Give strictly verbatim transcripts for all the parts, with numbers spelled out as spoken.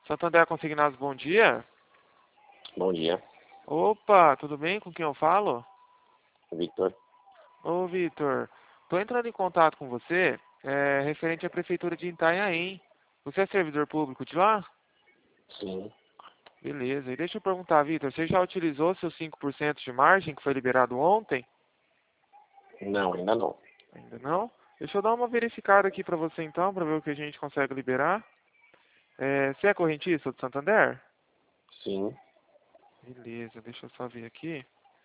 Santander Consignados, bom dia. Bom dia, Opa, tudo bem? Com quem eu falo? Victor. Ô, Vitor, tô entrando em contato com você, é, referente à Prefeitura de Itanhaém. Você é servidor público de lá? Sim, Beleza. E deixa eu perguntar, Vitor, você já utilizou seus cinco por cento de margem que foi liberado ontem? não, ainda não. Ainda não? Deixa eu dar uma verificada aqui pra você então, pra ver o que a gente consegue liberar. É, você é correntista do Santander? Sim, Beleza, deixa eu só ver aqui.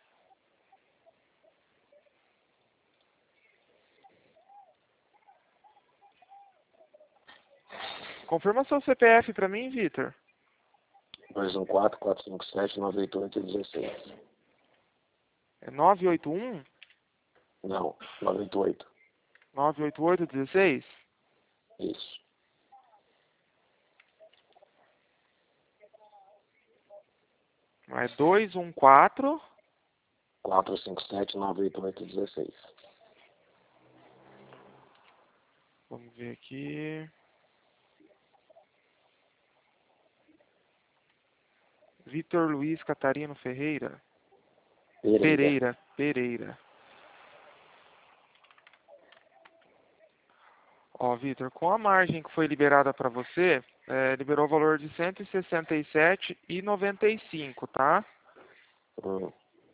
Confirma seu C P F pra mim, Vitor. dois um quatro, quatro cinco sete, nove oito oito, um seis. É nove oito um, Não, nove oito oito. nove oito oito, dezesseis? Isso. É dois um quatro. quatro cinco sete, nove oito oito, um seis. Vamos ver aqui. Vitor Luiz Catarino Ferreira. Pereira. Pereira, Pereira. Ó, Vitor, com a margem que foi liberada para você, é, liberou o valor de cento e sessenta e sete reais e noventa e cinco, tá? Hum.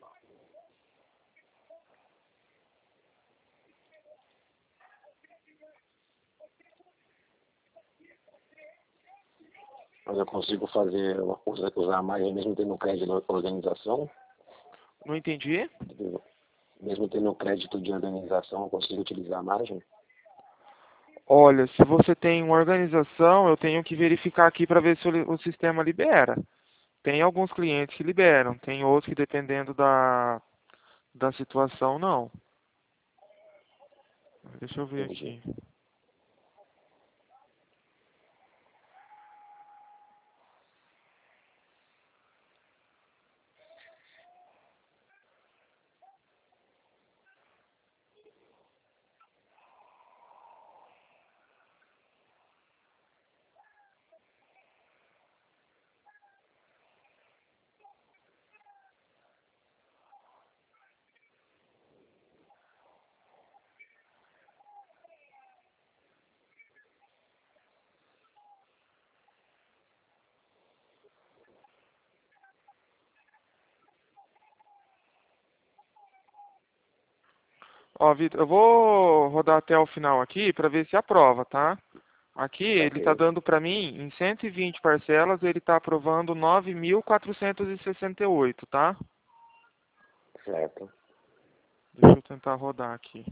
Mas eu consigo fazer, usar, usar mais mesmo tendo crédito de organização? Não entendi? Mesmo tendo crédito de organização, eu consigo utilizar a margem? Olha, se você tem uma organização, eu tenho que verificar aqui para ver se o, li- o sistema libera. Tem alguns clientes que liberam, tem outros que dependendo da, da situação, não. Deixa eu ver Entendi. aqui. Ó, Vitor, eu vou rodar até o final aqui para ver se aprova, tá? Aqui ele está Ok, dando para mim, em cento e vinte parcelas, ele está aprovando nove mil quatrocentos e sessenta e oito, tá? certo. Deixa eu tentar rodar aqui.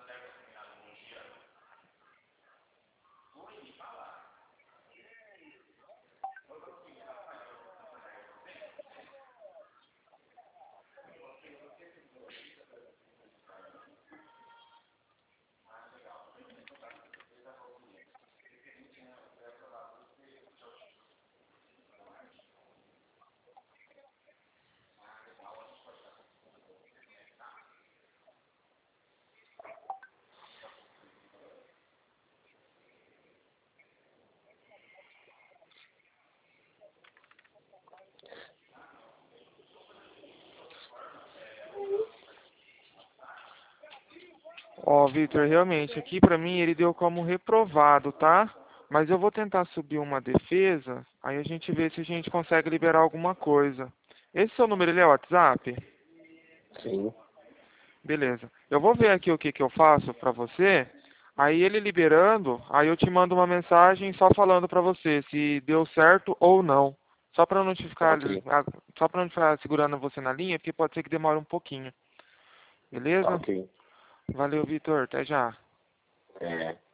Ó, Vitor, realmente, aqui para mim ele deu como reprovado, tá? Mas eu vou tentar subir uma defesa, aí a gente vê se a gente consegue liberar alguma coisa. Esse seu número, ele é WhatsApp? Sim, Beleza. Eu vou ver aqui o que que eu faço pra você. Aí ele liberando, aí eu te mando uma mensagem só falando pra você se deu certo ou não. Só pra não te ficar, ok, ah, só para não ficar segurando você na linha, porque pode ser que demore um pouquinho. Beleza? ok. Valeu, Vitor. Até já. É.